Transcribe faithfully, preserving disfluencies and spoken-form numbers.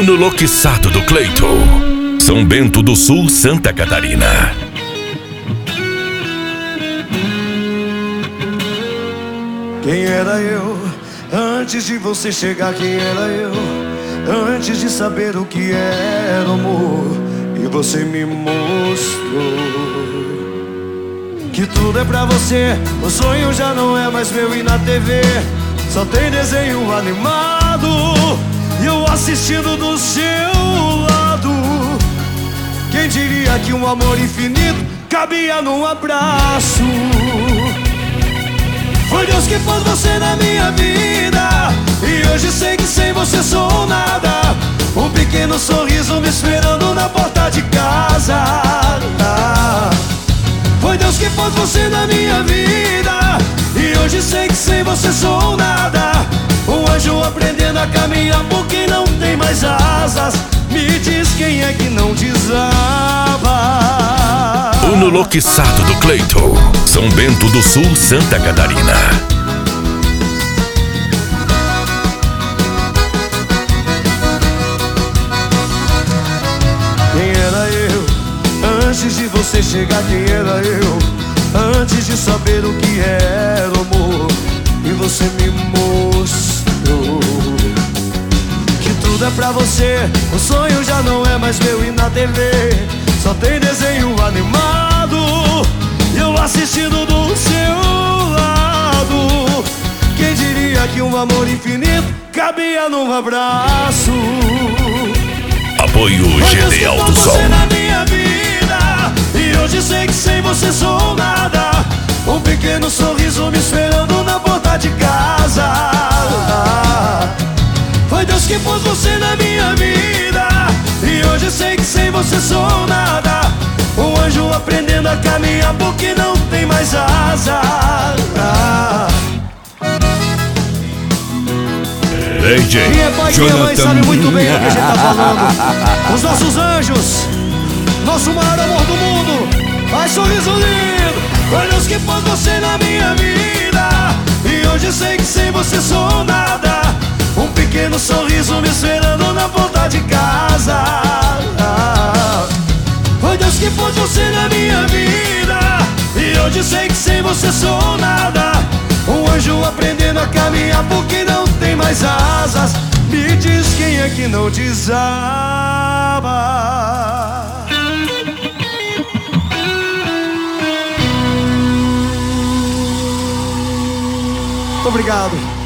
Unoloquissado do Cleito, São Bento do Sul, Santa Catarina. Quem era eu antes de você chegar? Quem era eu antes de saber o que era amor? E você me mostrou que tudo é pra você. O sonho já não é mais meu e na T V só tem desenho animado e eu assistindo do seu lado. Quem diria que um amor infinito cabia num abraço? Foi Deus que pôs você na minha vida e hoje sei que sem você sou nada. Um pequeno sorriso me esperando na porta de casa. Foi Deus que pôs você na minha vida e hoje sei que sem você sou nada. Um anjo aprendendo a caminhar porque não tem mais asas. Me diz quem é que não desaba. Unoloquissado do Cleito, São Bento do Sul, Santa Catarina. Quem era eu antes de você chegar? Quem era eu antes de saber o que era amor? E você me mostrou que tudo é pra você. O sonho já não é mais meu e na T V só tem desenho animado e eu assistindo do seu lado. Quem diria que um amor infinito cabia num abraço? Apoio G D Alto Som. Você na minha vida e hoje sei que sem você sou nada. Um pequeno sorriso me esperando na porta de casa. Foi Deus que pôs você na minha vida e hoje sei que sem você sou nada. Um anjo aprendendo a caminhar porque não tem mais asa. D J Quem é pai, quem é mãe sabe muito bem do que a gente tá falando. Os nossos anjos, nosso maior amor do mundo. Ai, sorriso lindo. Foi Deus que pôs você na minha vida e hoje sei que sem você sou nada. Um pequeno sorriso me esperando na porta de casa. Foi Deus que pôs você na minha vida e hoje sei que sem você sou nada. Um anjo aprendendo a caminhar porque não tem mais asas. Me diz quem é que não desaba. Muito obrigado.